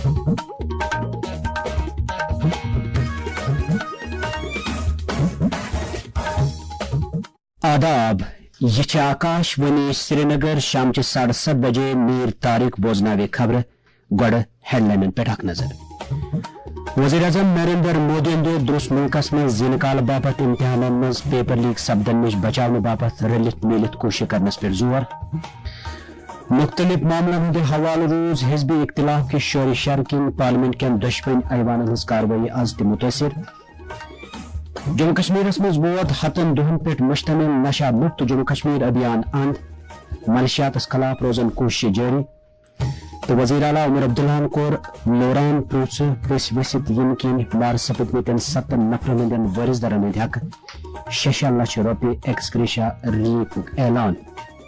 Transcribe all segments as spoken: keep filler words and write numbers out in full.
आदाब, यह आकाशवाणी श्रीनगर शाम साढ़े सत बजे मीर तारिक बोजनावे खबर गड हेडलाइन पे नजर। वज़ीर आज़म नरेंद्र मोदी दुरुस्त मुल्कस में जिनकाल बापत इम्तिहान मज पेपर लीक सपदन निश बचाव बापत रलित मिलित कोशिश करनस पर जोर। मुख्तलिफ मामलों हंदे हवाले रोज हिजबी इख्तिलाफ के शोर शर किन पार्लियामेंट के दशवन ऐवान हज कार्रवाई आज ति मुतासिर। जम्मू कश्मीर मज वोत हतन दोहन पे मुश्तमिल नशा मुक्त जम्मू कश्मीर अभियान अंद, मनशियात खिलाफ रोजन कोशिश जारी। तो वज़ीर आला उमर अब्दुल्लाहन कोर लोरान प्रोत्स प्रेस वसित यमकिन बार सपदमतन सत्तन नफरन हंदन वारिस दरन हंद हक शश लक्ष रुपये एक्सग्रेशिया रिलीफ ऐलान।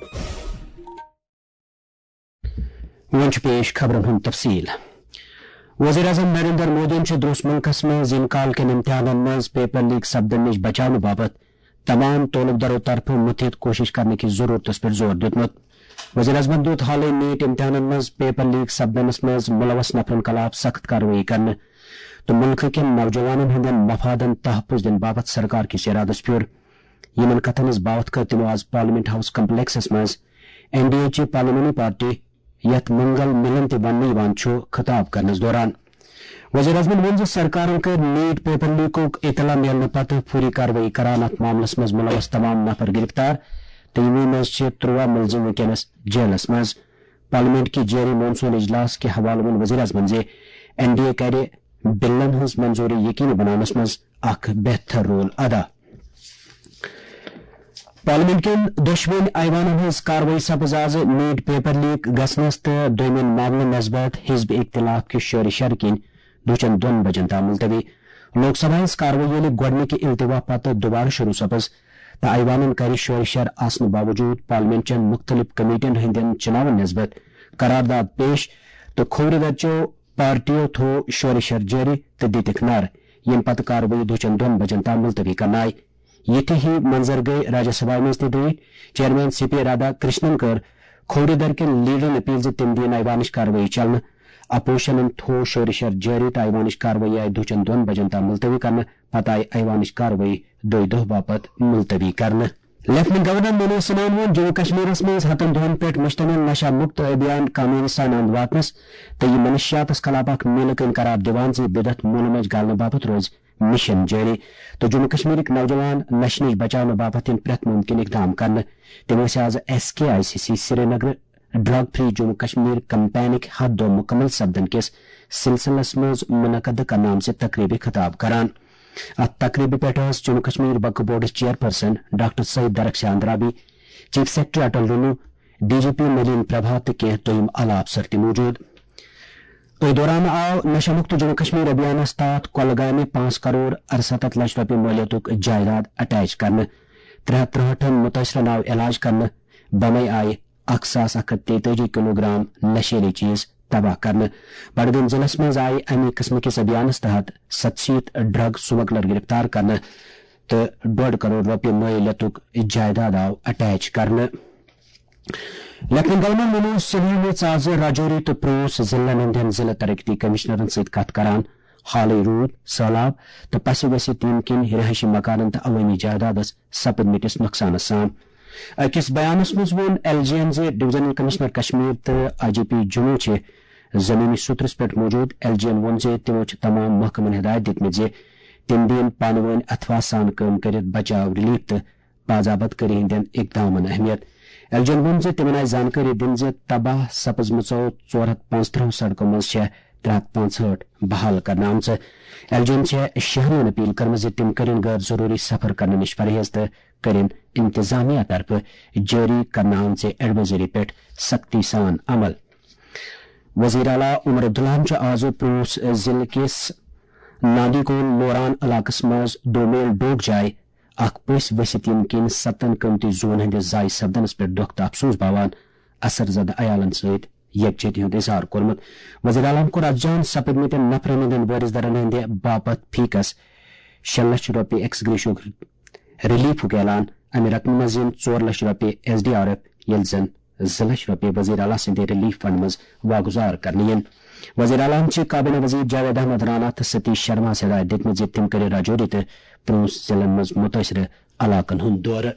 वन पेश खबरन हंद तफसील। वज़ीर आज़म नरेंद्र मोदी दुरुस्त मुल्कस में जिनकाल के इम्तिहान मज पेपर लीक सपदन निश बचाव बाबत तमाम तोलबदारों तरफ मुतहद कोशिश करने की जरूरत पर जोर दितमुत। वज़ीर आज़मन दुत हाल नीट इम्तिहान मज पेपर लीक सपदनस मज मुलवस नफरन खिलाफ सख्त कार्रवाई करने तो मुल्क के नौजवानन हंदन मफादन तहफ़्फ़ुज़ दिन बाबत सरकार की इरादस प्योर। यमन कथन बावत कर तिमो आज पार्लियामेंट हाउस कम्प्लेक्सस मज एन डी ए ची पार्लियामेंटी पार्टी यथ मंगल मिलन ते वन खिताब करनस दौरान वज़ीर आज़मन वन सरकार कर नीट पेपर लीक इतला मिलने पत फौरी कार्रवाई करान अत मामलस मज मुलवस तमाम नफर गिरफ्तार तो यमो मज त्रुवा मुलजिम वनकस जेलस मज। पार्लियामेंट की जारी मानसून इजलास के हवाले वन वज़ीर आज़मन जे एन डी ए कर बिलन हज मंजूरी यकीनी बनानस मज अख बेहतर रोल अदा। पार्लियामेंट के दशवन ऐवान हज कार्रवाई सपज आज नीट पेपर लीक गसनस तो दोमिन मामलन नस्बत हिजब इख्तिलाफ के शोर शर किन दुचन दोन बजन ता मुलतवी। लोकसभा हज कार्रवाई गोडनिक इल्तवा पत दोबारा शुरू सपज तो ऐवान कर शोर शर आसन बावजूद पार्लियामेंट चन मुख्तलिफ कमेटियन हंदन चुनावन नस्बत करारदाद पेश तो खोर दर्चो पार्टियों थो शोर शर जारी तो दितक नर यम पत कार्रवाई दुचन दोन बजन ता मुलतवी करना आई। ये ही मंजर गई राज्यसभा में chairman C P Radhakrishnan कर खोरी दर के लीडर अपील से तिम दिन ऐवानिश कार्रवाई चलन अपोशन थो शोर शर जारी तो ऐवानिश कार्रवाई आई दुचन दोन बजन ता मुलतवी करना पता आई ऐवानिश कार्रवाई दो दो बापत मुलतवी करना। लेफ्टिनेंट गवर्नर मनोज सिन्हा वो जम्मू कश्मीर में हतन दोहन पे मुश्तमिल नशा मुक्त अभियान कानूनी सान अंद वातनस तो यह मनशियात खिलाफ मिलक करार दिवान से बिदत मूल मज गालने बापत रोज मिशन जारी। तो जम्मू कश्मीर नौजवान नश नश बचाव बापत प्रत मुमकिन इकदाम कर तमो आज S K I C C Srinagar drug free Jammu Kashmir कंपेनिक हद मुकम्मल सपदन किस सिलसिलस मज मुनकद करनाम से तकरीबी खिताब करान। अत तकरीबी पे जम्मू कश्मीर वक्फ board chairperson doctor Syed Darakhshan Andrabi, chief secretary Atal रुनू, D G P Nalin Prabhat के तोयम आला अफसर मौजूद। तो दौरान आओ नशा मुक्त जम्मू कश्मीर अभियान तहत कोलगाम में पांच करोड़ अड़सठ लक्ष रुपये मूल्यतुक जायदाद अटैच कर त्रे त्रुहठन मुतसरन आव इलाज कर बमे आय अख सास अख तेताजी किलोग्राम नशीली चीज तबाह कर। बडगम जिलस मज आय अमे किस्म किस अभियान तहत सतशीत ड्रग स्मगलर गिरफ्तार कर तो डोड करोड़ रुपये मूल्यतुक जायदाद आव अटैच कर। लेफ्टिनेंट गवर्नर मनोज सिन्हा ने आज राजौरी तो प्रोस जिला हंदन जिला तरक्की कमिश्नरन सत कथ करान हाल रूद सैलाब तो पस वसी तीन किन रिहायशी मकान तो अवामी जायदादस सपदमिटिस नुकसान साम। अकिस बयानस मज वोन एल जी एन जे डिविजनल कमिश्नर कश्मीर तो आई जी पी जम्मू चे जमीनी सूत्रस पे मौजूद एल जी एन वोन जे तमो तमाम महकमन हिदायत दितम जे तिम दिन पानवन अथवा सान कम कर बचाव रिलीफ तो बाजाबत करी हंदन इकदामन अहमियत। एल जी एन वोन जे तिमन आय जानकारी दिन जे तबाह सपजमचो चौर हथ पांचत्रह सड़कों मज त्रे हथ पांसठ बहाल करना आमच। एल जी एन शहरियन अपील कर्म जे तिम करिन गैर जरूरी सफर करने निश परहेज तो करिन इंतजामिया तरफ जारी करना आमचे एडवाइजरी पे सख्ती सान अमल। वज़ीर आला उमर अब्दुल्लाहन आज पुंछ जिले किस नादीकोन लोरान इलाकस मज दोमेल डोग जाय अख पुस वसित यमकिन सतन कमती जोन हंद जाय सपदनस पे दुख तो अफसोस बावान असर जद अयालन सहित यकजहती हंद इजहार कोरमुत। वज़ीर आलान कोर अजान सपदमित नफरन हंदन वारिस दरन हंद बापत फीकस शे लक्ष रुपये एक्सग्रेशियो रिलीफ ऐलान अमे रकम मज चौर लक्ष रुपये एस डी आर एफ यल जन زٕ لچھ رۄپیہِ وزیر اعلیٰ سٕنٛدِ ریلیف فنڈ منٛز واگزار کرنہٕ یِن. وزیر اعلیٰ چہِ کابینہ وزیر جاوید احمد رانا تہٕ ستیش شرما ہدایت دِژمٕژ زِ تِم کٔرِ راجوری تہٕ پوٗنٛژھ ضلعن منٛز مُتٲثرٕ علاقن ہُنٛد دورٕ.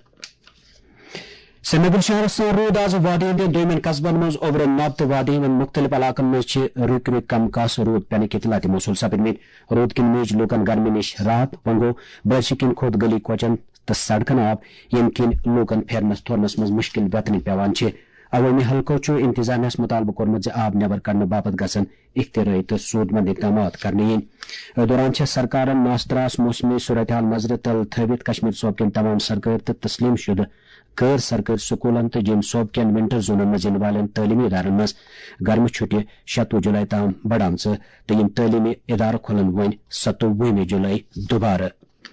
سری نگر شہرس روٗد آز وادی ہٕنٛدٮ۪ن دویمٮ۪ن قصبن منٛز اوبرٕ نب تہٕ وادی ہٕنٛدٮ۪ن مُختٔلِف علاقن منٛز چھِ رُکۍ رُکۍ کم کاسہٕ روٗد پٮ۪نٕکۍ اطلاع تہِ موصوٗل سپدمٕتۍ. روٗد کِنۍ میج لوٗکن گرمی نِش راحت. وۄنۍ گوٚو بٲرشہِ کِنۍ کھوٚت گلی کوچن تہٕ سڑکن آب ییٚمہِ کِنۍ لوٗکن پھیرنس تھورنس منٛز مُشکِل ویتنہِ پیوان چھِ. عوٲمی حلقو چھُ انتظامیہس مُطالبہٕ کوٚرمُت زِ آب نٮ۪بر کڑنہٕ باپتھ گژھن اختیٲری تہٕ سود مند اقدامات کرنہٕ یِنۍ. أتھۍ دوران چھےٚ سرکارن ناستراس موسمی صورتحال نظرِ تل تھٲوِتھ کشمیر صوبہٕ کٮ۪ن تمام سرکٲرۍ تہٕ تسلیم شُدٕ غٲر سرکٲرۍ سکوٗلن تہٕ جیٚمۍ صوبہٕ کٮ۪ن ونٹر زونن منٛز یِنہٕ والٮ۪ن تعلیمی ادارن منٛز گرمہٕ چھُٹہِ شتوُہ جُلائی تام بڑامژٕ تہٕ یِم تعلیمی ادارٕ کھُلن وۄنۍ ستووُہمہِ جُلائی دُبارٕ.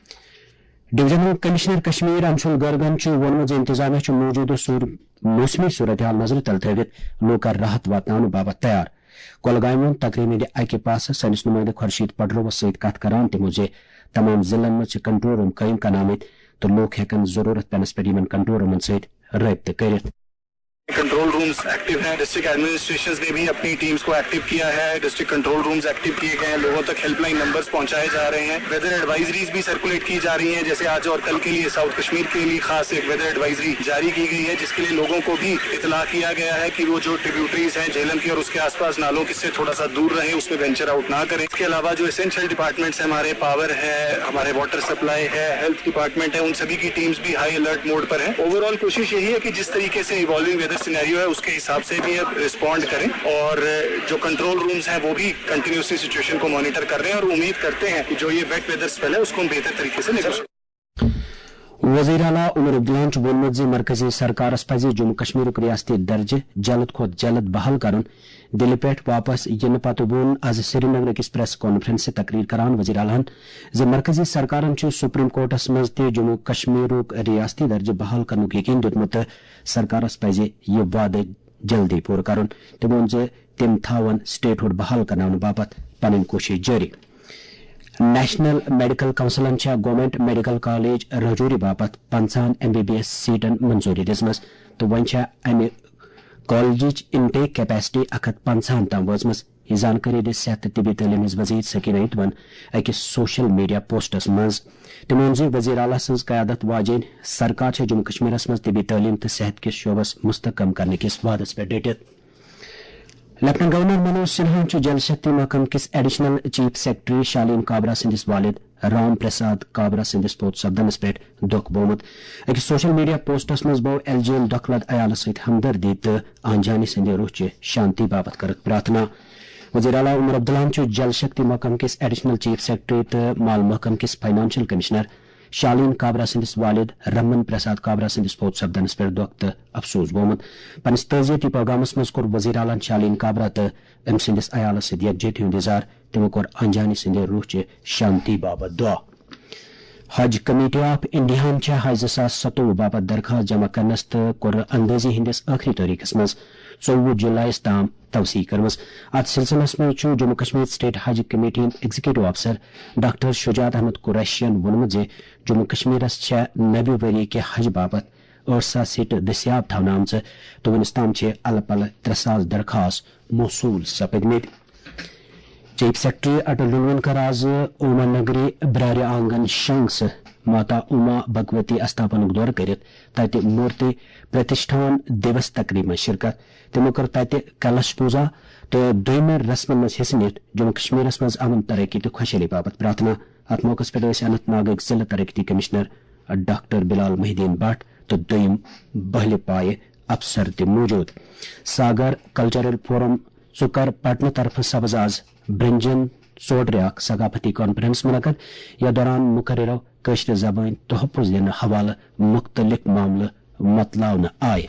ڈویژنل کمشنر کشمیر انشول گرگن چھُ ووٚنمُت زِ انتظامیہ چھُ موجوٗدٕ موسمی صورتحال نظرِ تل تھٲوِتھ لوٗکن راحت واتناونہٕ باپتھ تیار. کۄلگامہِ ووٚن تقریٖب ہٕنٛدِ اکہِ پاسہٕ سٲنِس نُمٲیندٕ خورشیٖد پڈروَس سۭتۍ کتھ کران تِمو زِ تمام ضلعن منٛز چھِ کنٹرول روٗم قٲیِم کرنٲمٕتۍ تہٕ لوٗکھ ہٮ۪کن ضروٗرت پیٚنس پٮ۪ٹھ یِمن کنٹرول روٗمن سۭتۍ رٲبطہٕ کٔرِتھ. کنٹرول رومز ایکٹیو ہیں. ڈسٹرکٹ ایڈمنسٹریشن نے بھی اپنی ٹیمز کو ایکٹیو کیا ہے. ڈسٹرکٹ کنٹرول رومز ایکٹیو کیے گئے ہیں. لوگوں تک ہیلپ لائن نمبرز پہنچائے جا رہے ہیں. ویدر ایڈوائزریز بھی سرکولیٹ کی جا رہی ہیں. جیسے آج اور کل کے لیے ساؤتھ کشمیر کے لیے خاص ایک ویدر ایڈوائزری جاری کی گئی ہے جس کے لیے لوگوں کو بھی اطلاع کیا گیا ہے کہ وہ جو ٹریبیوٹریز ہیں جھیلم کی اور اس کے آس پاس نالوں کے سے تھوڑا سا دور رہیں, اس میں وینچر آؤٹ نہ کریں. اس کے علاوہ جو اسینشیل ڈپارٹمنٹس ہیں ہمارے پاور ہے, ہمارے واٹر سپلائی ہے, ہیلتھ ڈپارٹمنٹ ہے, ان سبھی کی ٹیمز بھی ہائی الرٹ موڈ پر ہیں. اوور آل کوشش یہی ہے کہ جس طریقے سے ایوالونگ ویدر سینیریو ہے اس کے حساب سے بھی اب رسپونڈ کریں اور جو کنٹرول رومز ہیں وہ بھی کنٹینیوسلی سچویشن کو مانیٹر کر رہے ہیں اور امید کرتے ہیں کہ جو یہ ویٹ ویدر اسپیل ہے اس کو ہم بہتر طریقے سے نکل سکیں. وزیر اعلیٰ عمر عبداللہ چھُ ووٚنمُت زِ مرکزی سرکارس پزِ جموں کشمیرُک ریاستی درجہٕ جلد کھۄتہٕ جلد بحال کرُن. دِلہِ پٮ۪ٹھ واپس یِنہٕ پتہٕ ووٚن آز سری نگر أکِس پریس کانفرنسہِ تقریر کران وزیر اعلیٰ زِ مرکزی سرکارن چھُ سپریم کورٹس منٛز تہِ جموں کشمیرُک ریاستی درجہٕ بحال کرنُک یقین دیُتمُت تہٕ سرکارس پزِ یہِ وعدٕ جلدی پوٗرٕ کرُن. تٔمۍ ووٚن زِ تِم تھاون سٹیٹ ہُڈ بحال کرناونہٕ باپتھ پنٕنۍ کوٗشش جٲری. نیشنل میڈیکل کونسلن چھےٚ گورنمنٹ میڈیکل کالیج راجوری باپتھ پنژہن ایم بی بی ایس سیٹن منظوٗری دِژمٕژ تہٕ وۄنۍ چھےٚ امہِ کالجٕچ انٹیک کیپیسٹی اکھ ہتھ پنژہن تام وٲژمٕژ. یہ زانکٲری دِژ صحت تہٕ طبی تعلیٖم ہٕنٛز وزیر سکیٖنہ اتوَن أکِس سوشل میڈیا پوسٹس منٛز. تٔمۍ ووٚن زِ وزیر اعلیٰ سٕنٛز قیادت واجیٚنۍ سرکار چھےٚ جموں کشمیرس منٛز طبی تعلیٖم تہٕ صحت کِس شعبس مستحکم کرنہٕ کِس وعدس پٮ۪ٹھ ڈٔٹِتھ. لیفٹنٹ گورنر منوج سنہا چھُ جل شکتی محکمہٕ کِس additional chief secretary Shaleen Kabra سٕنٛدِس والد رام پرساد کابرا سٕنٛدِس پوٚت سپدنس پٮ۪ٹھ دُکھ بوٚومُت. أکِس سوشل میڈیا پوسٹس منٛز بوو ایل جی یَن دۄکھٕ لد عیالس سۭتۍ ہمدردی تہٕ آنجانی سٕنٛدِ روحچہِ شانتی باپتھ کٔرٕکھ پرٛارتھنا. وزیر اعلیٰ عمر عبداللہ چھُ جل شکتی محکمہٕ کِس ایڈیشنل چیف سیکرٹری تہٕ مال محکمہٕ کِس فائنانشل کمشنر شالین کابرا سٕنٛدِس والد رمن پرساد کابرا سٕنٛدِس پوٚت سپدنس پٮ۪ٹھ دۄکھ تہٕ افسوس بوٚومُت. پننِس تعزیتی پیغامس منٛز کوٚر وزیر اعلیٰ شالین کابرا تہٕ أمۍ سٕنٛدِس عیالس سۭتۍ یکجہتی ہُنٛد اظہار. تِمو کوٚر انجانی سٕنٛدِ روحچہِ شانتی باپتھ دعا. حج کمیٹی آف انڈیاہن چھےٚ حج زٕ ساس ستووُہ باپتھ درخاست جمع کرنس تہٕ کوٚر اندٲزی ہٕنٛدِس ٲخری تٲریخس منٛز ژوٚوُہ جُلایس تام توثیق کٔرمٕژ. اتھ سلسلس منٛز چھُ جموں کشمیر سٹیٹ حج کمیٹی ہٕنٛدۍ ایگزیکٹو افسر ڈاکٹر شجاعت احمد قریشین ووٚنمُت زِ جموں کشمیرس چھےٚ نبہِ ؤری کہِ حج باپتھ ٲٹھ ساس سیٹہٕ دٔستیاب تھاونہٕ آمژٕ تہٕ وُنیُس تام چھِ الہٕ پلہٕ ترٛےٚ ساس درخاست موصوٗل سپٕدمٕتۍ. چیف سیکرٹری اٹل ڈولونکر آز اوما نگری برارِ آنگن شنگس ماتا اوما بھگوتی استھاپنُک دورٕ کٔرِتھ تتہِ مورتی پرتشٹھان دیوس تقریٖب منٛز شرکت. تِمو کٔر تتہِ کلش پوٗزا تہٕ دوٚیمہِ رسمن منٛز حصہٕ نِتھ جموں کشمیرس منٛز امن ترقی تہٕ خۄشحٲلی باپتھ پرٛارتھنا. اتھ موقعس پٮ۪ٹھ ٲسۍ اننت ناگٕکۍ ضلعہٕ ترقی commissioner doctor Bilal Mohi Uddin but تہٕ دوٚیِم بہلہِ پایہِ افسر تہِ موٗجوٗد. ساگر کلچرل فورم ژُکر پٹنہٕ طرفہٕ سپٕز آز برنجن ژوٚٹ ریاکھ ثقافتی کانفرنس منعقد. یتھ دوران مقررو کٲشرِ زبٲنۍ تحفظ دِنہٕ حوالہٕ مختلف معاملہٕ متلاونہٕ آیہِ.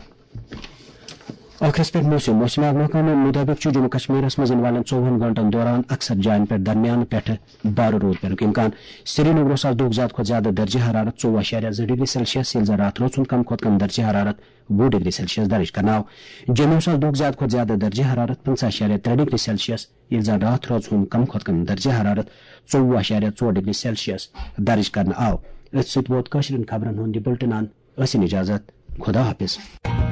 ٲخرس پٮ۪ٹھ موسم موسمیات محکمہٕ مُطٲبِق چھُ جموں کشمیرس منٛز یِنہٕ والٮ۪ن ژووُہن گنٹن دوران اکثر جاین پٮ۪ٹھ درمیان پٮ۪ٹھٕ بارٕ روٗد پینُک اِمکان. سری نگر اوس آز دۄہُک زیادٕ کھۄتہٕ زیادٕ درجہِ حرارت ژوٚوُہ اشاریہ زٕ ڈگری سیلسیس ییٚلہِ زن راتھ روٗد کم کھۄتہٕ کم درجہِ حرارت وُہ ڈگری سیلسیس درج کرنہٕ آو. جموں اوس آز دۄہُک زیادٕ کھۄتہٕ زیادٕ درجہِ حرارت پٕنژہ اشاریہ ترٛےٚ ڈگری سیلسیس ییٚلہِ زن راتھ روٗد کم کھۄتہٕ کم درجہِ حرارت ژوٚوُہ اشاریہ ژور ڈگری سیلسیس درج کرنہٕ آو. أتھۍ سۭتۍ ووت کٲشرٮ۪ن خبرن ہُنٛد یہِ بُلٹن. ٲسِن اِجازت. خدا حافظ.